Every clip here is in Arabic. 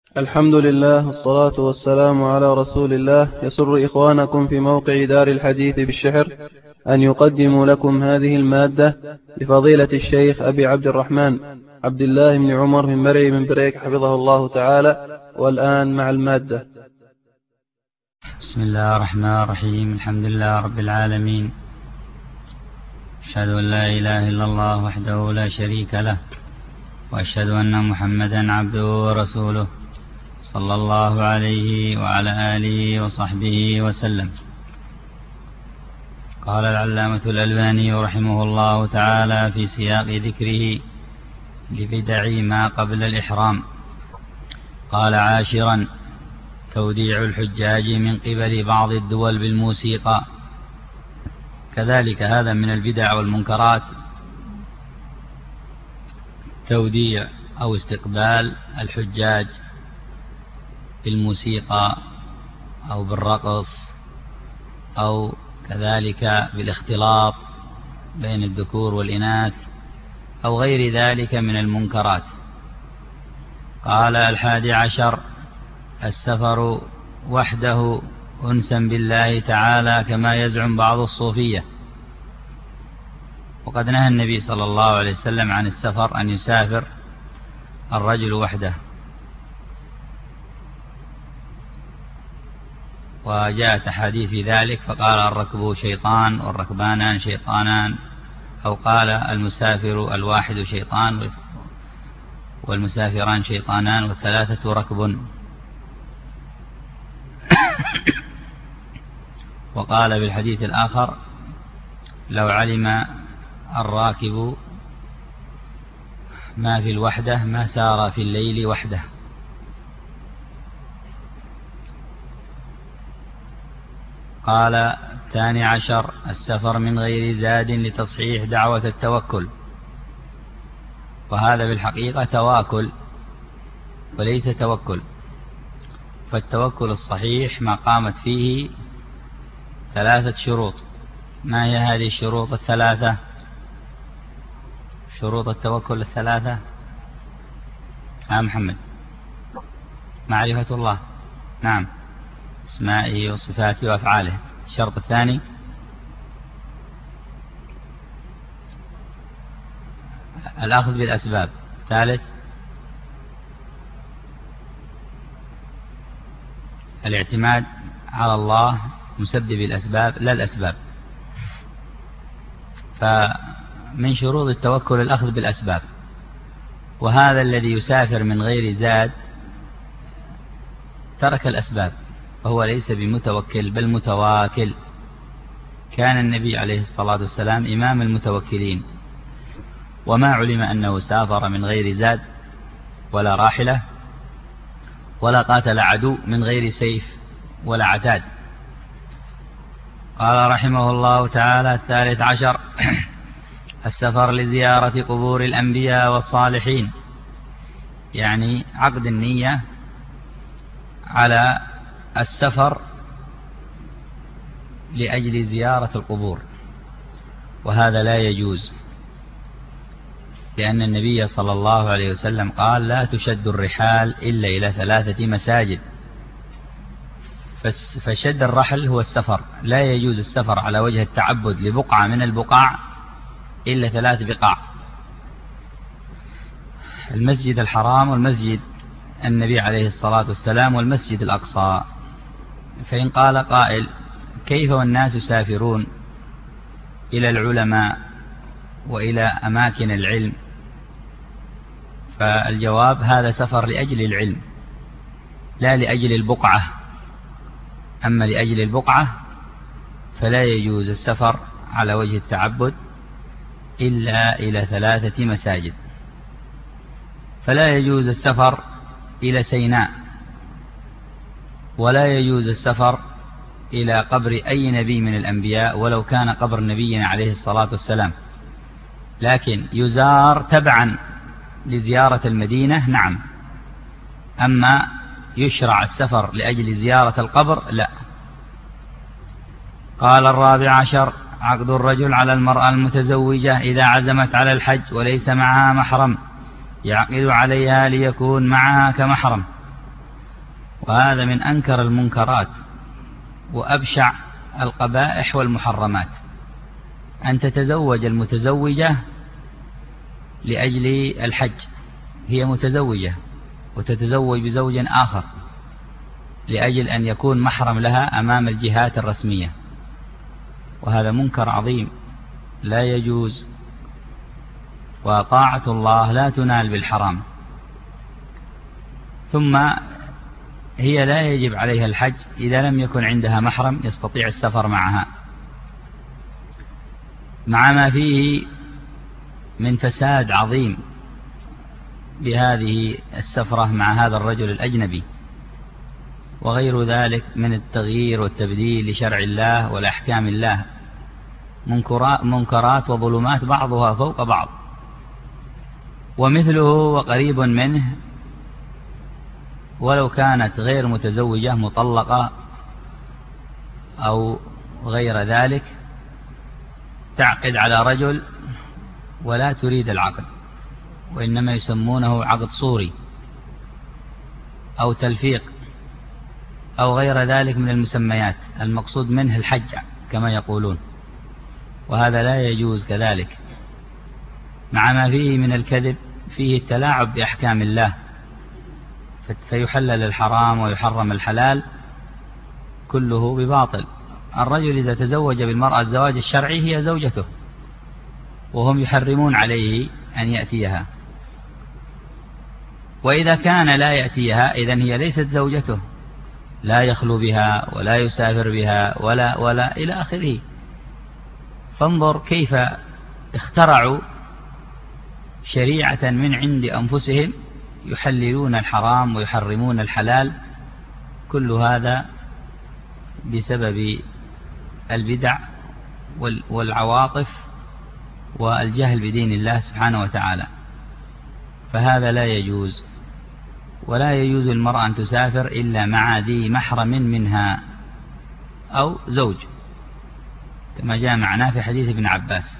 الحمد لله والصلاة والسلام على رسول الله. يسر إخوانكم في موقع دار الحديث بالشحر أن يقدموا لكم هذه المادة لفضيلة الشيخ أبي عبد الرحمن عبد الله بن عمر من مرعي من بريك حفظه الله تعالى. والآن مع المادة. بسم الله الرحمن الرحيم. الحمد لله رب العالمين، أشهد أن لا إله إلا الله وحده لا شريك له، وأشهد أن محمدا عبده ورسوله صلى الله عليه وعلى آله وصحبه وسلم. قال العلامة الألباني رحمه الله تعالى في سياق ذكره لبدع ما قبل الإحرام، قال: عاشرا: توديع الحجاج من قبل بعض الدول بالموسيقى. كذلك هذا من البدع والمنكرات، توديع أو استقبال الحجاج بالموسيقى أو بالرقص أو كذلك بالاختلاط بين الذكور والإناث أو غير ذلك من المنكرات. قال: 11: السفر وحده أنسا بالله تعالى كما يزعم بعض الصوفية. وقد نهى النبي صلى الله عليه وسلم عن السفر، أن يسافر الرجل وحده، وجاءت أحاديث في ذلك، فقال: الركب شيطان والركبانان شيطانان، أو قال: المسافر الواحد شيطان والمسافران شيطانان والثلاثة ركب. وقال بالحديث الآخر: لو علم الراكب ما في الوحدة ما سار في الليل وحده. قال: 12: السفر من غير زاد لتصحيح دعوة التوكل. وهذا بالحقيقة تواكل وليس توكل، فالتوكل الصحيح ما قامت فيه 3 شروط. ما هي هذه الشروط الثلاثة؟ شروط التوكل الثلاثة. محمد: معرفة الله، نعم، اسمائه وصفاته وأفعاله. الشرط الثاني: الأخذ بالأسباب. الثالث: الاعتماد على الله مسبب الأسباب لا الأسباب. فمن شروط التوكل الأخذ بالأسباب، وهذا الذي يسافر من غير زاد ترك الأسباب، فهو ليس بمتوكل بل متواكل. كان النبي عليه الصلاة والسلام إمام المتوكلين، وما علم أنه سافر من غير زاد ولا راحلة ولا قاتل عدو من غير سيف ولا عتاد. قال رحمه الله تعالى: 13: السفر لزيارة قبور الأنبياء والصالحين، يعني عقد النية على السفر لأجل زيارة القبور، وهذا لا يجوز، لأن النبي صلى الله عليه وسلم قال: لا تشد الرحال إلا إلى 3 مساجد. فشد الرحل هو السفر، لا يجوز السفر على وجه التعبد لبقعة من البقاع إلا 3 بقاع: المسجد الحرام والمسجد النبي عليه الصلاة والسلام والمسجد الأقصى. فإن قال قائل: كيف والناس يسافرون إلى العلماء وإلى أماكن العلم؟ فالجواب: هذا سفر لأجل العلم لا لأجل البقعة. أما لأجل البقعة فلا يجوز السفر على وجه التعبد إلا إلى 3 مساجد. فلا يجوز السفر إلى سيناء، ولا يجوز السفر إلى قبر أي نبي من الأنبياء ولو كان قبر نبينا عليه الصلاة والسلام، لكن يزار تبعا لزيارة المدينة، نعم. أما يشرع السفر لأجل زيارة القبر لا. قال: 14: عقد الرجل على المرأة المتزوجة إذا عزمت على الحج وليس معها محرم، يعقد عليها ليكون معها كمحرم. وهذا من أنكر المنكرات وأبشع القبائح والمحرمات، أن تتزوج المتزوجة لأجل الحج، هي متزوجة وتتزوج بزوج آخر لأجل أن يكون محرم لها أمام الجهات الرسمية، وهذا منكر عظيم لا يجوز. وطاعة الله لا تنال بالحرام. ثم هي لا يجب عليها الحج إذا لم يكن عندها محرم يستطيع السفر معها، مع ما فيه من فساد عظيم بهذه السفرة مع هذا الرجل الأجنبي، وغير ذلك من التغيير والتبديل لشرع الله والأحكام الله، منكرات وظلمات بعضها فوق بعض. ومثله وقريب منه ولو كانت غير متزوجة مطلقة أو غير ذلك، تعقد على رجل ولا تريد العقد، وإنما يسمونه عقد صوري أو تلفيق أو غير ذلك من المسميات، المقصود منه الحج كما يقولون، وهذا لا يجوز كذلك، مع ما فيه من الكذب، فيه التلاعب بأحكام الله، فيحلل الحرام ويحرم الحلال، كله بباطل. الرجل إذا تزوج بالمرأة الزواج الشرعي هي زوجته، وهم يحرمون عليه أن يأتيها، وإذا كان لا يأتيها إذن هي ليست زوجته، لا يخلو بها ولا يسافر بها ولا إلى آخره. فانظر كيف اخترعوا شريعة من عند أنفسهم يحللون الحرام ويحرمون الحلال، كل هذا بسبب البدع والعواطف والجهل بدين الله سبحانه وتعالى. فهذا لا يجوز، ولا يجوز المرأة أن تسافر إلا مع ذي محرم منها أو زوج، كما جاء معنا في حديث ابن عباس.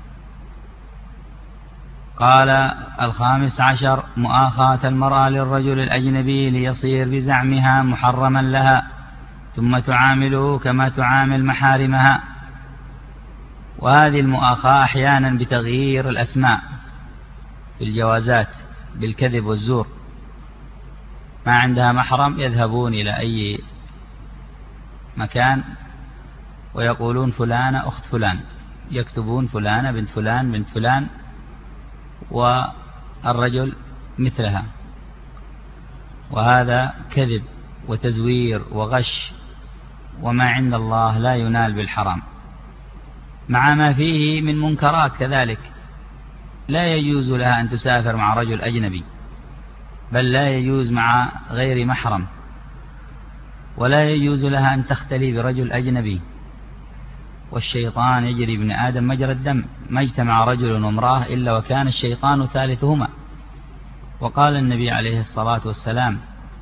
قال: 15 مؤاخاة المرأة للرجل الأجنبي ليصير بزعمها محرما لها، ثم تعامله كما تعامل محارمها. وهذه المؤاخاة أحيانا بتغيير الأسماء في الجوازات بالكذب والزور، ما عندها محرم يذهبون إلى أي مكان ويقولون فلانة أخت فلان، يكتبون فلانة بنت فلان بنت فلان، والرجل مثلها، وهذا كذب وتزوير وغش، وما عند الله لا ينال بالحرام، مع ما فيه من منكرات كذلك. لا يجوز لها أن تسافر مع رجل أجنبي، بل لا يجوز مع غير محرم، ولا يجوز لها أن تختلي برجل أجنبي. والشيطان يجري ابن آدم مجرى الدم، ما اجتمع رجل وامرأة إلا وكان الشيطان ثالثهما. وقال النبي عليه الصلاة والسلام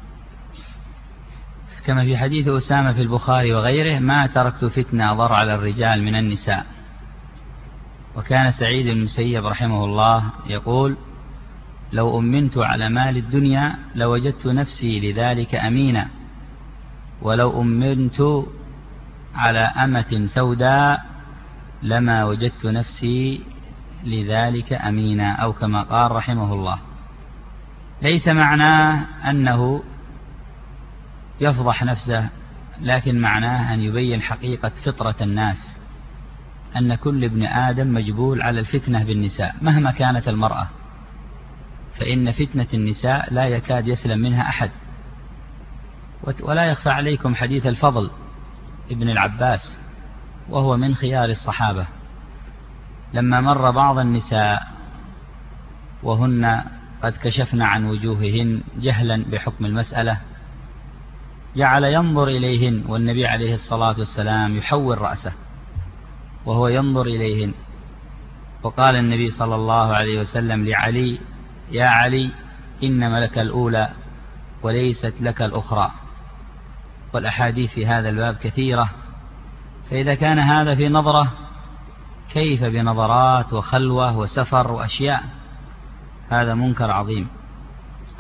كما في حديث أسامة في البخاري وغيره: ما تركت فتنة أضر على الرجال من النساء. وكان سعيد بن المسيب رحمه الله يقول: لو أمنت على مال الدنيا لوجدت نفسي لذلك أمينا، ولو أمنت على أمة سوداء لما وجدت نفسي لذلك أمينا، أو كما قال رحمه الله. ليس معناه أنه يفضح نفسه، لكن معناه أن يبين حقيقة فطرة الناس، أن كل ابن آدم مجبول على الفتنة بالنساء مهما كانت المرأة، فإن فتنة النساء لا يكاد يسلم منها أحد. ولا يخفى عليكم حديث الفضل ابن العباس، وهو من خيار الصحابة، لما مر بعض النساء وهن قد كشفن عن وجوههن جهلا بحكم المسألة، جعل ينظر إليهن، والنبي عليه الصلاة والسلام يحول رأسه وهو ينظر إليهن. وقال النبي صلى الله عليه وسلم لعلي: يا علي، إنما لك الأولى وليست لك الأخرى. والأحاديث في هذا الباب كثيرة، فإذا كان هذا في نظرة كيف بنظرات وخلوة وسفر وأشياء؟ هذا منكر عظيم.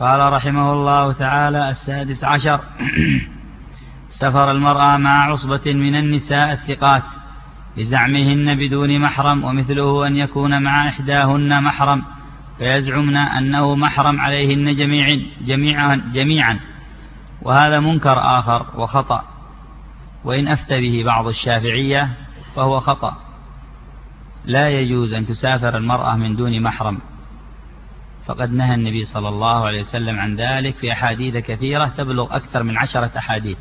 قال رحمه الله تعالى: 16. سفر المرأة مع عصبة من النساء الثقات لزعمهن بدون محرم، ومثله أن يكون مع إحداهن محرم فيزعمن أنه محرم عليهن جميعا، وهذا منكر آخر وخطأ، وإن أفتى به بعض الشافعية فهو خطأ. لا يجوز أن تسافر المرأة من دون محرم، فقد نهى النبي صلى الله عليه وسلم عن ذلك في أحاديث كثيرة تبلغ أكثر من 10 أحاديث،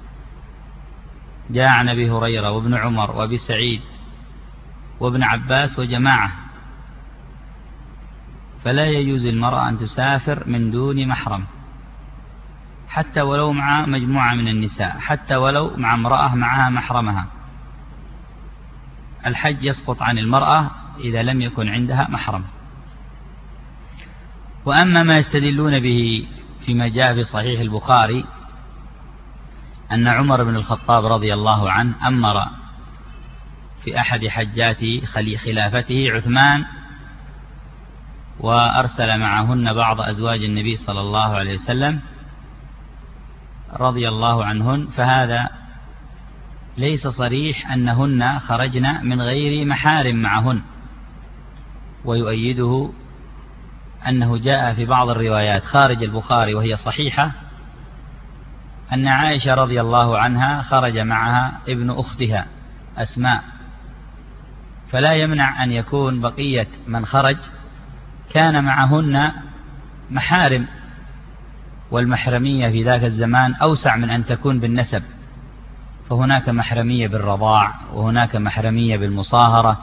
جاء عن أبي هريرة وابن عمر وأبي سعيد وابن عباس وجماعة. فلا يجوز المرأة أن تسافر من دون محرم، حتى ولو مع مجموعة من النساء، حتى ولو مع امرأة معها محرمها. الحج يسقط عن المرأة إذا لم يكن عندها محرم. وأما ما يستدلون به فيما جاء في صحيح البخاري أن عمر بن الخطاب رضي الله عنه أمر في أحد حجات خلافته عثمان، وأرسل معهن بعض أزواج النبي صلى الله عليه وسلم رضي الله عنهن، فهذا ليس صريح أنهن خرجن من غير محارم معهن. ويؤيده أنه جاء في بعض الروايات خارج البخاري وهي صحيحة أن عائشة رضي الله عنها خرج معها ابن أختها أسماء، فلا يمنع أن يكون بقية من خرج كان معهن محارم، والمحرمية في ذاك الزمان أوسع من أن تكون بالنسب، فهناك محرمية بالرضاع وهناك محرمية بالمصاهرة،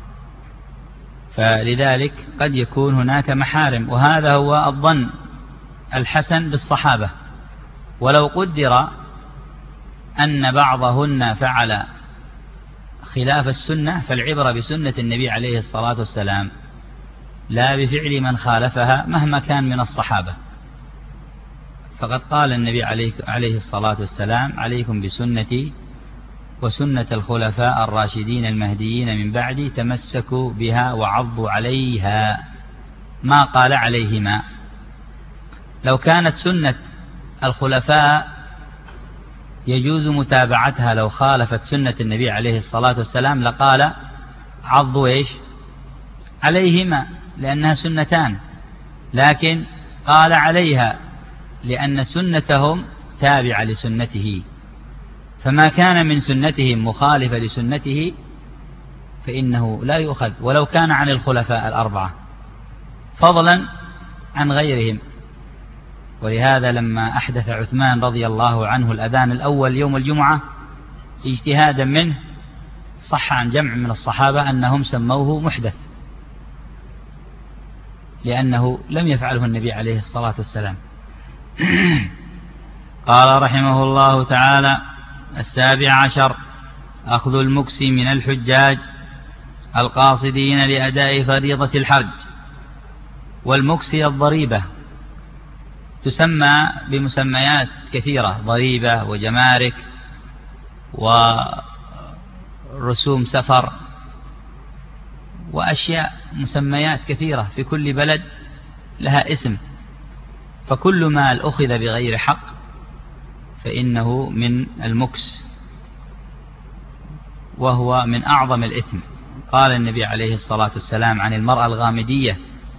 فلذلك قد يكون هناك محارم. وهذا هو الظن الحسن بالصحابة. ولو قدر أن بعضهن فعل خلاف السنة فالعبرة بسنة النبي عليه الصلاة والسلام لا بفعل من خالفها مهما كان من الصحابة. فقد قال النبي عليه الصلاة والسلام: عليكم بسنتي وسنة الخلفاء الراشدين المهديين من بعدي، تمسكوا بها وعضوا عليها. ما قال عليهما. لو كانت سنة الخلفاء يجوز متابعتها لو خالفت سنة النبي عليه الصلاة والسلام لقال عضوا عليهما، لأنها سنتان، لكن قال عليها لأن سنتهم تابعة لسنته، فما كان من سنتهم مخالفة لسنته فإنه لا يؤخذ ولو كان عن الخلفاء الأربعة، فضلا عن غيرهم. ولهذا لما أحدث عثمان رضي الله عنه الأذان الأول يوم الجمعة اجتهادا منه، صح عن جمع من الصحابة أنهم سموه محدث، لأنه لم يفعله النبي عليه الصلاة والسلام. قال رحمه الله تعالى: 17. أخذ المكس من الحجاج القاصدين لأداء فريضة الحج. والمكس هي الضريبة، تسمى بمسميات كثيرة: ضريبة وجمارك ورسوم سفر وأشياء، مسميات كثيرة، في كل بلد لها اسم. فكل ما أخذ بغير حق فإنه من المكس، وهو من أعظم الإثم. قال النبي عليه الصلاة والسلام عن المرأة الغامدية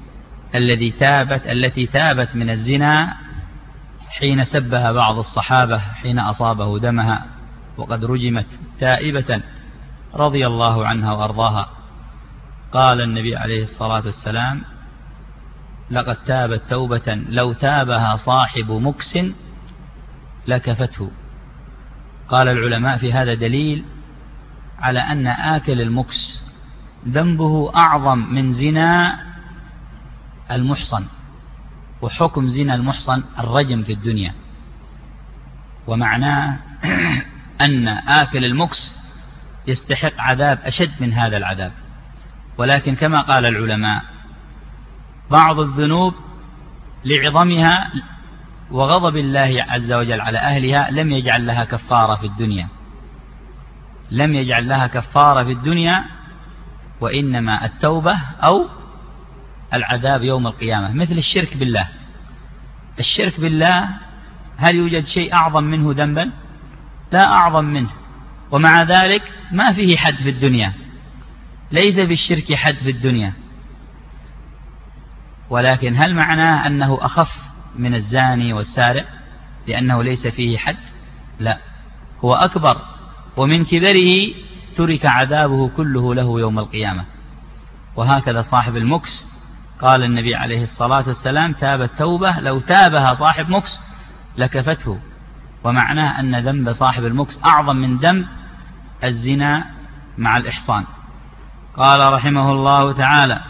التي تابت من الزنا حين سبها بعض الصحابة حين أصابه دمها وقد رجمت تائبة رضي الله عنها وأرضاها. قال النبي عليه الصلاة والسلام: لقد تابت توبة لو تابها صاحب مكس لكفته. قال العلماء في هذا دليل على أن آكل المكس ذنبه أعظم من زنا المحصن، وحكم زنا المحصن الرجم في الدنيا. ومعناه أن آكل المكس يستحق عذاب أشد من هذا العذاب. ولكن كما قال العلماء بعض الذنوب لعظمها وغضب الله عز وجل على أهلها لم يجعل لها كفارة في الدنيا، لم يجعل لها كفارة في الدنيا، وإنما التوبة أو العذاب يوم القيامة، مثل الشرك بالله. الشرك بالله هل يوجد شيء أعظم منه ذنبا؟ لا أعظم منه، ومع ذلك ما فيه حد في الدنيا، ليس في الشرك حد في الدنيا. ولكن هل معناه أنه أخف من الزاني والسارق لأنه ليس فيه حد؟ لا، هو أكبر، ومن كبره ترك عذابه كله له يوم القيامة. وهكذا صاحب المكس قال النبي عليه الصلاة والسلام: تابت توبة لو تابها صاحب مكس لكفته. ومعناه أن ذنب صاحب المكس أعظم من ذنب الزنا مع الإحصان. قال رحمه الله تعالى: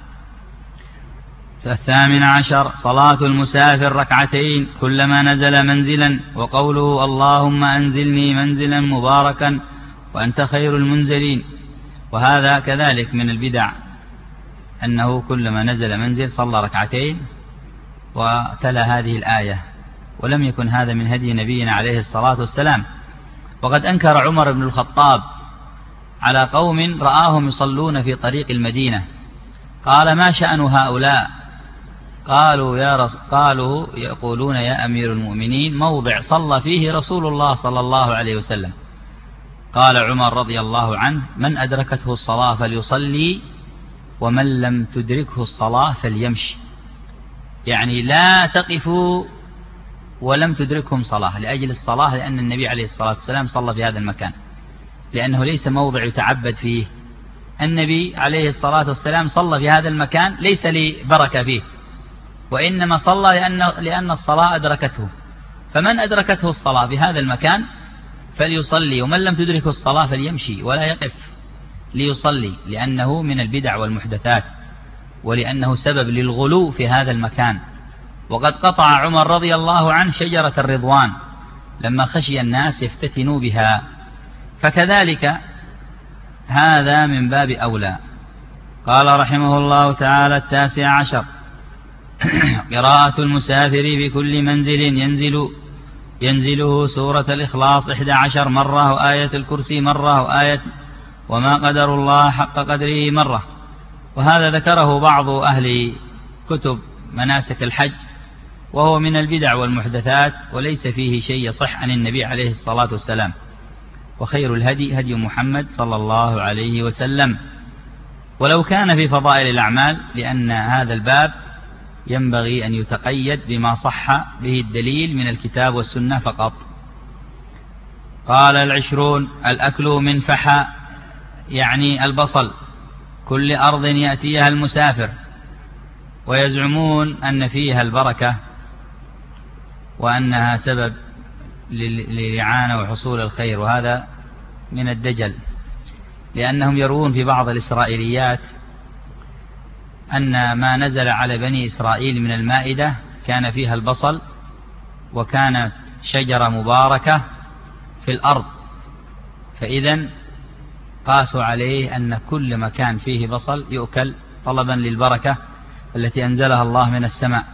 18 صلاة المسافر ركعتين كلما نزل منزلا، وقوله: اللهم أنزلني منزلا مباركا وأنت خير المنزلين. وهذا كذلك من البدع، أنه كلما نزل منزل صلى ركعتين وتلا هذه الآية، ولم يكن هذا من هدي نبينا عليه الصلاة والسلام. وقد أنكر عمر بن الخطاب على قوم رآهم يصلون في طريق المدينة، قال: ما شأن هؤلاء؟ قالوا يقولون: يا أمير المؤمنين، موضع صلى فيه رسول الله صلى الله عليه وسلم. قال عمر رضي الله عنه: من أدركته الصلاة فليصلي، ومن لم تدركه الصلاة فليمشي. يعني لا تقفوا ولم تدركهم صلاة لأجل الصلاة، لأن النبي عليه الصلاة والسلام صلى في هذا المكان، لأنه ليس موضع يتعبد فيه. النبي عليه الصلاة والسلام صلى في هذا المكان ليس لبركة فيه، وإنما صلى لأن الصلاة أدركته. فمن أدركته الصلاة في هذا المكان فليصلي، ومن لم تدركه الصلاة فليمشي ولا يقف ليصلي، لأنه من البدع والمحدثات، ولأنه سبب للغلو في هذا المكان. وقد قطع عمر رضي الله عنه شجرة الرضوان لما خشي الناس يفتتنوا بها، فكذلك هذا من باب أولى. قال رحمه الله تعالى: 19 قراءة المسافر في كل منزل ينزله سورة الإخلاص 11 مرة، وآية الكرسي مرة، وآية وما قدر الله حق قدره مرة. وهذا ذكره بعض أهل كتب مناسك الحج، وهو من البدع والمحدثات، وليس فيه شيء يصح عن النبي عليه الصلاة والسلام. وخير الهدي هدي محمد صلى الله عليه وسلم. ولو كان في فضائل الأعمال، لأن هذا الباب ينبغي أن يتقيد بما صح به الدليل من الكتاب والسنة فقط. قال 20 الأكل من فحى، يعني البصل، كل أرض يأتيها المسافر، ويزعمون أن فيها البركة وأنها سبب للإعانة وحصول الخير، وهذا من الدجل، لأنهم يروون في بعض الإسرائيليات أن ما نزل على بني إسرائيل من المائدة كان فيها البصل، وكانت شجرة مباركة في الأرض، فإذا قاسوا عليه أن كل مكان فيه بصل يؤكل طلبا للبركة التي أنزلها الله من السماء.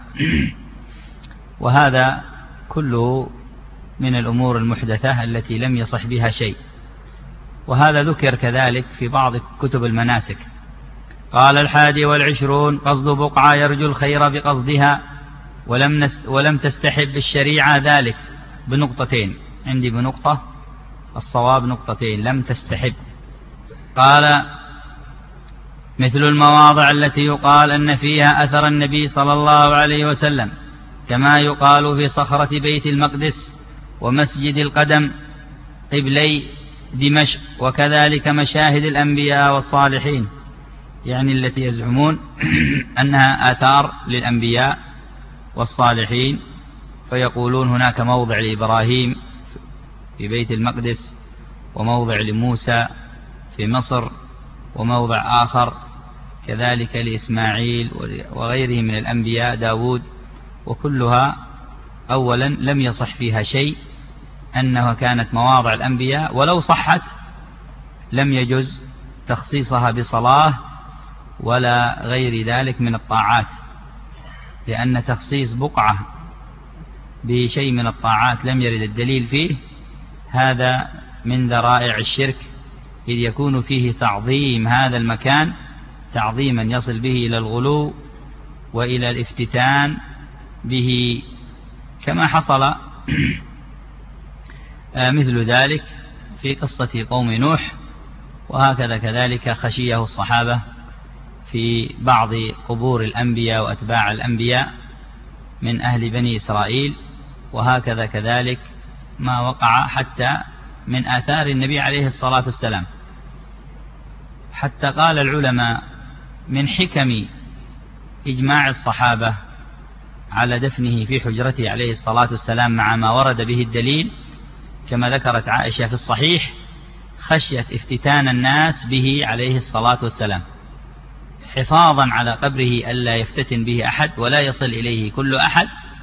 وهذا كله من الأمور المحدثة التي لم يصح بها شيء، وهذا ذكر كذلك في بعض كتب المناسك. قال 21 قصد بقعة يرجو الخير بقصدها، ولم تستحب الشريعة ذلك، بنقطتين، عندي بنقطة، الصواب نقطتين، لم تستحب. قال مثل المواضع التي يقال أن فيها أثر النبي صلى الله عليه وسلم، كما يقال في صخرة بيت المقدس ومسجد القدم قبلي دمشق، وكذلك مشاهد الأنبياء والصالحين، يعني التي يزعمون أنها آثار للأنبياء والصالحين، فيقولون هناك موضع لإبراهيم في بيت المقدس، وموضع لموسى في مصر، وموضع آخر كذلك لإسماعيل وغيره من الأنبياء، داود، وكلها أولا لم يصح فيها شيء أنها كانت مواضع الأنبياء، ولو صحت لم يجوز تخصيصها بصلاة ولا غير ذلك من الطاعات، لأن تخصيص بقعة بشيء من الطاعات لم يرد الدليل فيه، هذا من ذرائع الشرك، إذ يكون فيه تعظيم هذا المكان تعظيما يصل به إلى الغلو وإلى الافتتان به كما حصل مثل ذلك في قصة قوم نوح، وهكذا كذلك خشيه الصحابة في بعض قبور الأنبياء وأتباع الأنبياء من أهل بني إسرائيل، وهكذا كذلك ما وقع حتى من آثار النبي عليه الصلاة والسلام. حتى قال العلماء من حكم إجماع الصحابة على دفنه في حجرته عليه الصلاة والسلام مع ما ورد به الدليل كما ذكرت عائشة في الصحيح خشية افتتان الناس به عليه الصلاة والسلام، حفاظا على قبره ألا يفتتن به أحد ولا يصل إليه كل أحد،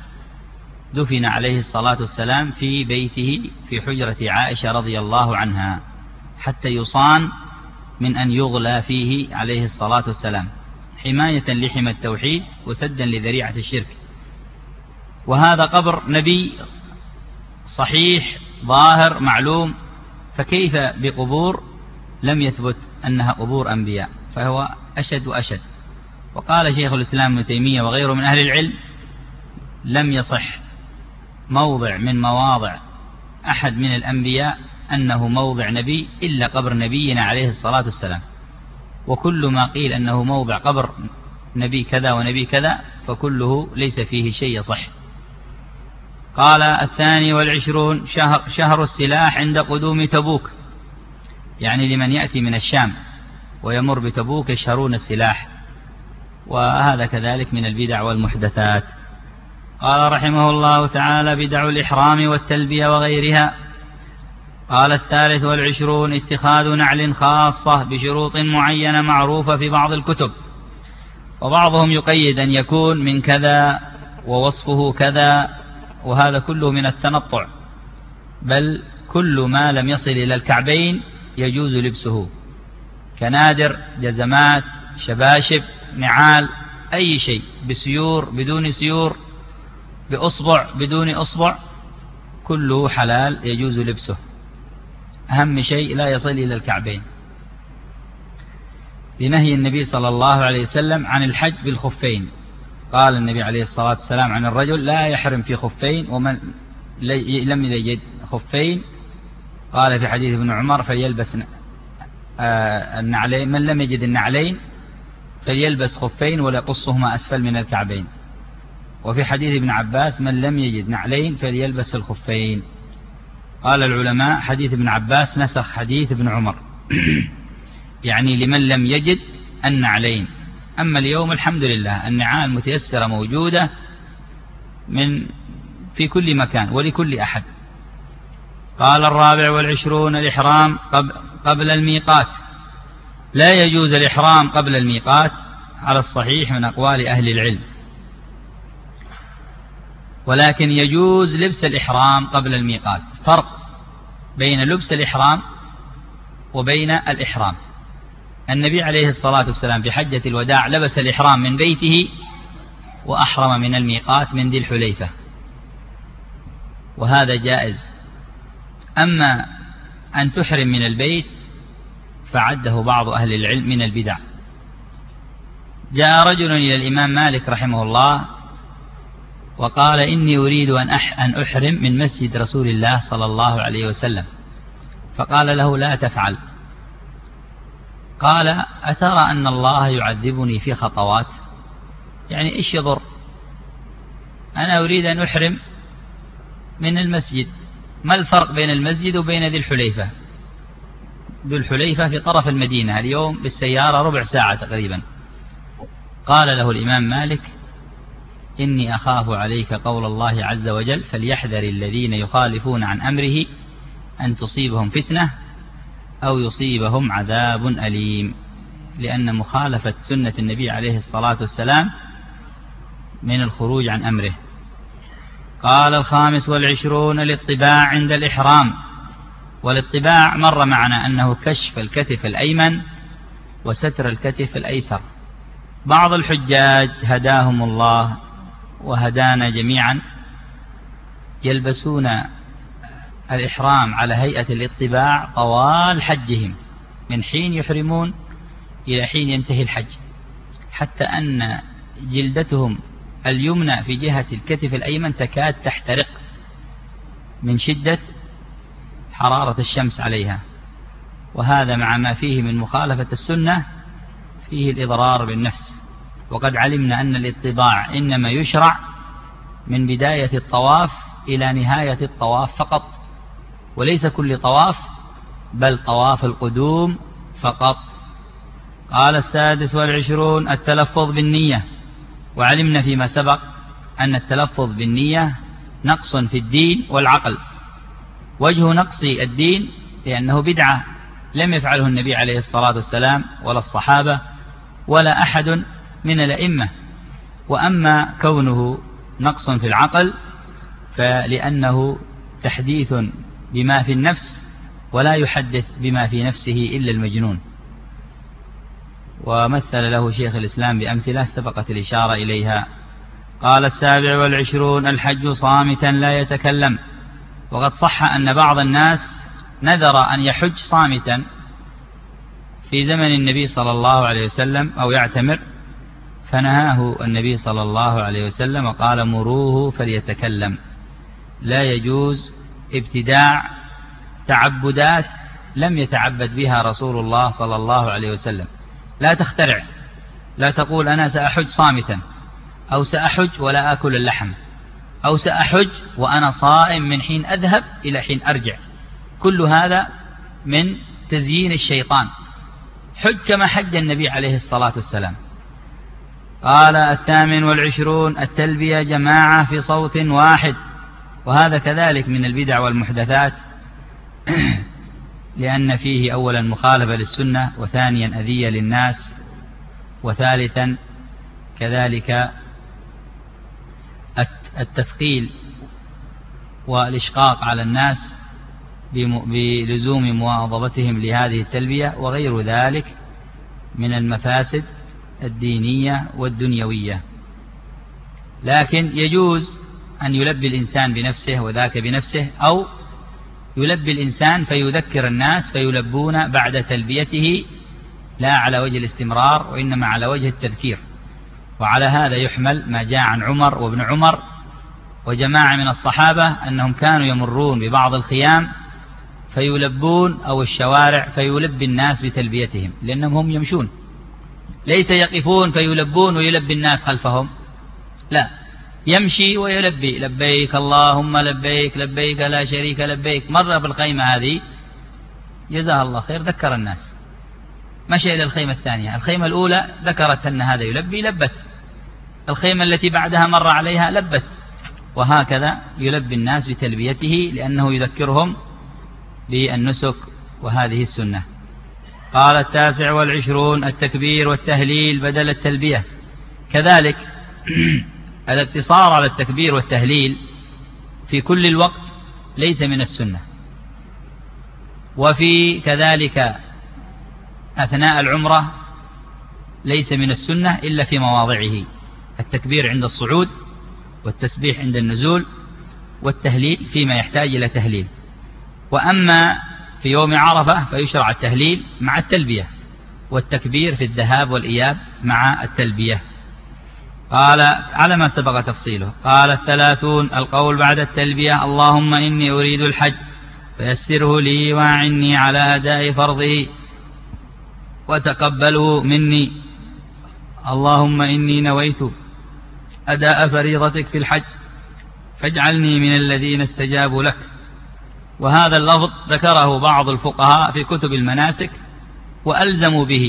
دفن عليه الصلاة والسلام في بيته في حجرة عائشة رضي الله عنها حتى يصان من أن يغلى فيه عليه الصلاة والسلام، حماية لحمى التوحيد وسدا لذريعة الشرك. وهذا قبر نبي صحيح ظاهر معلوم، فكيف بقبور لم يثبت أنها قبور أنبياء؟ فهو أشد وأشد. وقال شيخ الإسلام ابن تيمية وغيره من أهل العلم لم يصح موضع من مواضع أحد من الأنبياء أنه موضع نبي إلا قبر نبينا عليه الصلاة والسلام، وكل ما قيل أنه موضع قبر نبي كذا ونبي كذا فكله ليس فيه شيء صح. قال 22 شهر السلاح عند قدوم تبوك، يعني لمن يأتي من الشام ويمر بتبوك يشهرون السلاح، وهذا كذلك من البدع والمحدثات. قال رحمه الله تعالى بدع الإحرام والتلبية وغيرها. قال 23 اتخاذ نعل خاصة بشروط معينة معروفة في بعض الكتب، وبعضهم يقيد أن يكون من كذا ووصفه كذا، وهذا كله من التنطع، بل كل ما لم يصل إلى الكعبين يجوز لبسه، كنادر، جزمات، شباشب، نعال، أي شيء، بسيور بدون سيور، بأصبع بدون أصبع، كله حلال يجوز لبسه، أهم شيء لا يصل إلى الكعبين، لنهي النبي صلى الله عليه وسلم عن الحج بالخفين. قال النبي عليه الصلاة والسلام عن الرجل لا يحرم في خفين، ومن لم يجد خفين قال في حديث ابن عمر فليلبس النعلين، من لم يجد النعلين فليلبس خفين وليقصهما أسفل من الكعبين. وفي حديث ابن عباس من لم يجد نعلين فليلبس الخفين. قال العلماء حديث ابن عباس نسخ حديث ابن عمر يعني لمن لم يجد النعلين. أما اليوم الحمد لله النعال متيسرة موجودة في كل مكان ولكل أحد. قال 24 الإحرام قبل الميقات. لا يجوز الإحرام قبل الميقات على الصحيح من أقوال أهل العلم، ولكن يجوز لبس الإحرام قبل الميقات. فرق بين لبس الإحرام وبين الإحرام. النبي عليه الصلاة والسلام في حجة الوداع لبس الإحرام من بيته وأحرم من الميقات من ذي الحليفة، وهذا جائز. أما أن تحرم من البيت فعده بعض أهل العلم من البدع. جاء رجل إلى الإمام مالك رحمه الله وقال إني أريد أن أحرم من مسجد رسول الله صلى الله عليه وسلم، فقال له لا تفعل. قال أترى أن الله يعذبني في خطوات؟ يعني إيش يضر؟ أنا أريد أن أحرم من المسجد، ما الفرق بين المسجد وبين ذي الحليفة؟ ذي الحليفة في طرف المدينة، اليوم بالسيارة ربع ساعة تقريبا. قال له الإمام مالك إني أخاف عليك قول الله عز وجل فليحذر الذين يخالفون عن أمره أن تصيبهم فتنة أو يصيبهم عذاب أليم، لأن مخالفة سنة النبي عليه الصلاة والسلام من الخروج عن أمره. قال 25 الاطباع عند الإحرام. والاطباع مر معنا أنه كشف الكتف الأيمن وستر الكتف الأيسر. بعض الحجاج هداهم الله وهدانا جميعا يلبسون الإحرام على هيئة الاطباع طوال حجهم، من حين يحرمون إلى حين ينتهي الحج، حتى أن جلدتهم اليمنى في جهة الكتف الأيمن تكاد تحترق من شدة حرارة الشمس عليها، وهذا مع ما فيه من مخالفة السنة فيه الإضرار بالنفس. وقد علمنا أن الاطباع إنما يشرع من بداية الطواف إلى نهاية الطواف فقط، وليس كل طواف، بل طواف القدوم فقط. قال 26 التلفظ بالنية. وعلمنا فيما سبق أن التلفظ بالنية نقص في الدين والعقل. وجه نقص الدين لأنه بدعة لم يفعله النبي عليه الصلاة والسلام ولا الصحابة ولا أحد من الأئمة. وأما كونه نقص في العقل فلأنه تحديث بما في النفس، ولا يحدث بما في نفسه إلا المجنون. ومثل له شيخ الإسلام بأمثلة سبقت الإشارة إليها. قال 27 الحج صامتا لا يتكلم. وقد صح أن بعض الناس نذر أن يحج صامتا في زمن النبي صلى الله عليه وسلم أو يعتمر، فنهاه النبي صلى الله عليه وسلم وقال مروه فليتكلم. لا يجوز ابتداع تعبدات لم يتعبد بها رسول الله صلى الله عليه وسلم. لا تخترع، لا تقول أنا سأحج صامتا، أو سأحج ولا أكل اللحم، أو سأحج وأنا صائم من حين أذهب إلى حين أرجع. كل هذا من تزيين الشيطان. حج كما حج النبي عليه الصلاة والسلام. قال 28 التلبية جماعة في صوت واحد. وهذا كذلك من البدع والمحدثات، لأن فيه أولا مخالفة للسنة، وثانيا أذية للناس، وثالثا كذلك التثقيل والإشقاق على الناس بلزوم مواظبتهم لهذه التلبية، وغير ذلك من المفاسد الدينية والدنيوية. لكن يجوز أن يلبي الإنسان بنفسه وذاك بنفسه، أو يلبي الإنسان فيذكر الناس فيلبون بعد تلبيته، لا على وجه الاستمرار وإنما على وجه التذكير. وعلى هذا يحمل ما جاء عن عمر وابن عمر وجماعة من الصحابة أنهم كانوا يمرون ببعض الخيام فيلبون، أو الشوارع فيلبي الناس بتلبيتهم، لأنهم هم يمشون، ليس يقفون فيلبون ويلبي الناس خلفهم، لا، يمشي ويلبي لبيك اللهم لبيك لبيك لا شريك لبيك. مر بالخيمة هذه جزاها الله خير ذكر الناس، مشى إلى الخيمة الثانية، الخيمة الأولى ذكرت أن هذا يلبي لبت، الخيمة التي بعدها مر عليها لبت، وهكذا يلبي الناس بتلبيته لأنه يذكرهم بالنسك وهذه السنة. قال 29 التكبير والتهليل بدل التلبية. كذلك الاقتصار على التكبير والتهليل في كل الوقت ليس من السنة. وفي كذلك أثناء العمرة ليس من السنة إلا في مواضعه، التكبير عند الصعود، والتسبيح عند النزول، والتهليل فيما يحتاج إلى تهليل. وأما في يوم عرفة فيشرع التهليل مع التلبية، والتكبير في الذهاب والإياب مع التلبية. قال على ما سبق تفصيله. قال 30 القول بعد التلبية اللهم إني أريد الحج فيسره لي واعني على أداء فرضه وتقبله مني. اللهم إني نويت أداء فريضتك في الحج فاجعلني من الذين استجابوا لك. وهذا اللفظ ذكره بعض الفقهاء في كتب المناسك وألزموا به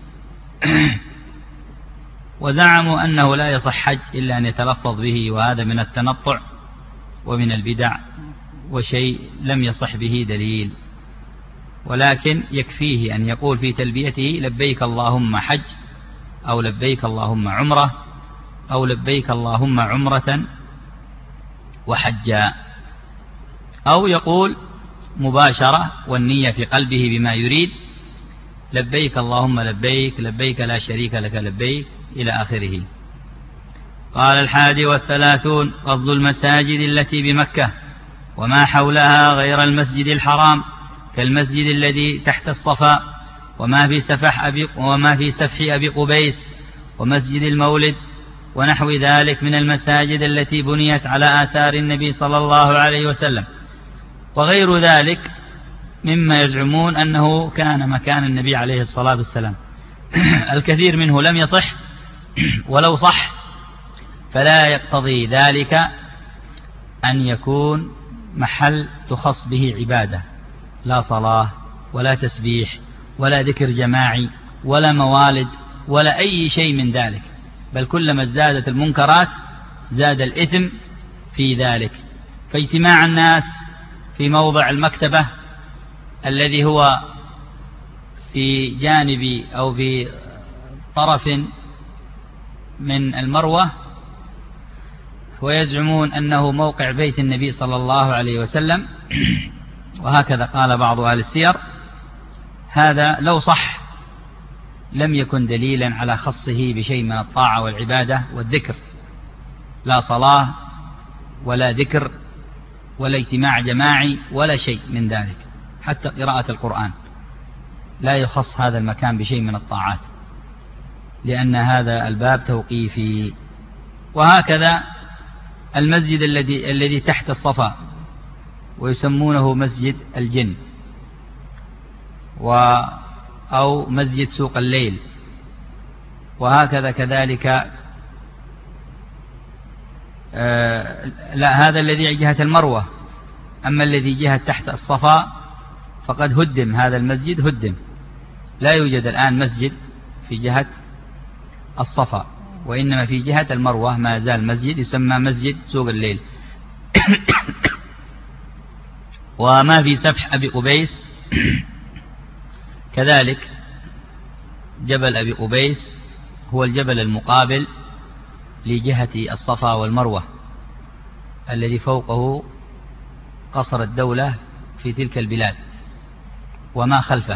وزعموا أنه لا يصح حج إلا أن يتلفظ به، وهذا من التنطع ومن البدع، وشيء لم يصح به دليل. ولكن يكفيه أن يقول في تلبيته لبيك اللهم حج، أو لبيك اللهم عمرة، أو لبيك اللهم عمرة وحجا، أو يقول مباشرة والنية في قلبه بما يريد لبيك اللهم لبيك لبيك لا شريك لك لبيك إلى آخره. قال 31 قصد المساجد التي بمكة وما حولها غير المسجد الحرام كالمسجد الذي تحت الصفا وما في سفح أبي قبيس ومسجد المولد ونحو ذلك من المساجد التي بنيت على آثار النبي صلى الله عليه وسلم، وغير ذلك مما يزعمون أنه كان مكان النبي عليه الصلاة والسلام. الكثير منه لم يصح، ولو صح فلا يقتضي ذلك أن يكون محل تخص به عبادة، لا صلاة ولا تسبيح ولا ذكر جماعي ولا موالد ولا أي شيء من ذلك، بل كلما ازدادت المنكرات زاد الإثم في ذلك. فاجتماع الناس في موضع المكتبة الذي هو في جانب أو في طرف من المروة ويزعمون أنه موقع بيت النبي صلى الله عليه وسلم، وهكذا قال بعض أهل السير، هذا لو صح لم يكن دليلا على خصه بشيء من الطاعة والعبادة والذكر، لا صلاة ولا ذكر ولا اجتماع جماعي ولا شيء من ذلك، حتى قراءة القرآن لا يخص هذا المكان بشيء من الطاعات، لأن هذا الباب توقيفي. وهكذا المسجد الذي تحت الصفا ويسمونه مسجد الجن أو مسجد سوق الليل، وهكذا كذلك لا، هذا الذي جهة المروة، أما الذي جهة تحت الصفا فقد هدم، هذا المسجد هدم، لا يوجد الآن مسجد في جهة الصفا، وإنما في جهة المروة ما زال مسجد يسمى مسجد سوق الليل. وما في سفح أبي قبيس كذلك، جبل أبي قبيس هو الجبل المقابل لجهة الصفا والمروة الذي فوقه قصر الدولة في تلك البلاد وما خلفه،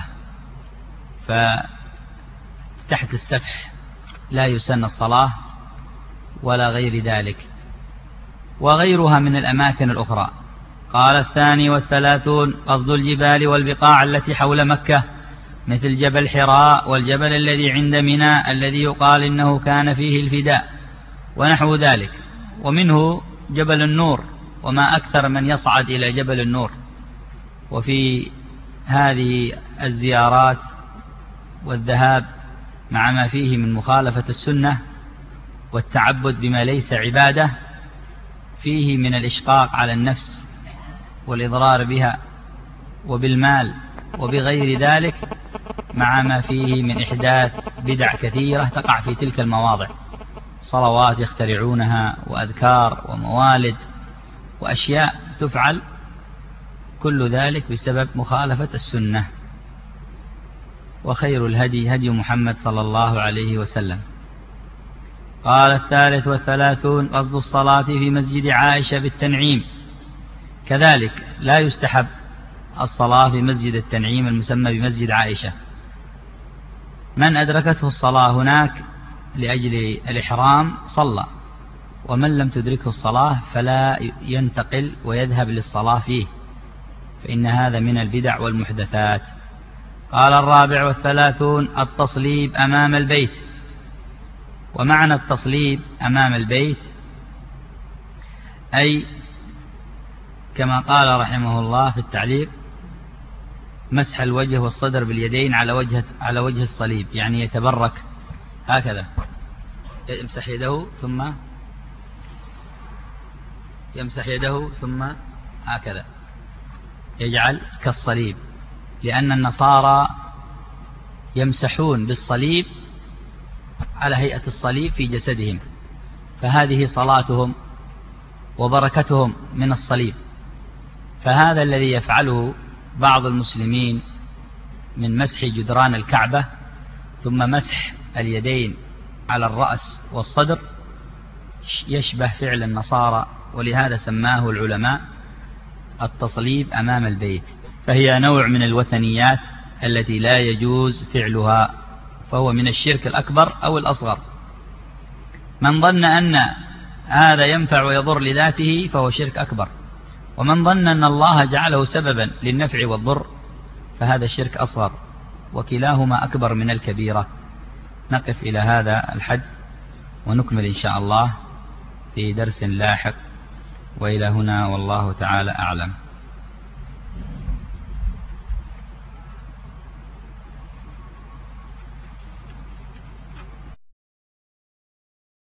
فتحت السفح لا يسن الصلاة ولا غير ذلك، وغيرها من الأماكن الأخرى. قال 32 قصد الجبال والبقاع التي حول مكة، مثل جبل حراء والجبل الذي عند منى الذي يقال إنه كان فيه الفداء ونحو ذلك. ومنه جبل النور، وما أكثر من يصعد إلى جبل النور. وفي هذه الزيارات والذهاب مع ما فيه من مخالفة السنة والتعبد بما ليس عبادة، فيه من الإشقاق على النفس والإضرار بها وبالمال وبغير ذلك، مع ما فيه من إحداث بدع كثيرة تقع في تلك المواضع، صلوات يخترعونها وأذكار وموالد وأشياء تفعل، كل ذلك بسبب مخالفة السنة. وخير الهدي هدي محمد صلى الله عليه وسلم. قال 33 قصد الصلاة في مسجد عائشة بالتنعيم، كذلك لا يستحب الصلاة في مسجد التنعيم المسمى بمسجد عائشة. من أدركته الصلاة هناك لأجل الإحرام صلى، ومن لم تدركه الصلاة فلا ينتقل ويذهب للصلاة فيه، فإن هذا من البدع والمحدثات. قال 34 التصليب أمام البيت. ومعنى التصليب أمام البيت أي كما قال رحمه الله في التعليق: مسح الوجه والصدر باليدين على وجه الصليب، يعني يتبرك هكذا، يمسح يده ثم هكذا يجعل كالصليب، لأن النصارى يمسحون بالصليب على هيئة الصليب في جسدهم، فهذه صلاتهم وبركتهم من الصليب. فهذا الذي يفعله بعض المسلمين من مسح جدران الكعبة ثم مسح اليدين على الرأس والصدر يشبه فعل النصارى، ولهذا سماه العلماء التصليب أمام البيت، فهي نوع من الوثنيات التي لا يجوز فعلها، فهو من الشرك الأكبر أو الأصغر. من ظن أن هذا ينفع ويضر لذاته فهو شرك أكبر، ومن ظن أن الله جعله سببا للنفع والضر فهذا الشرك أصغر، وكلاهما أكبر من الكبيرة. نقف إلى هذا الحد، ونكمل إن شاء الله في درس لاحق. وإلى هنا والله تعالى أعلم.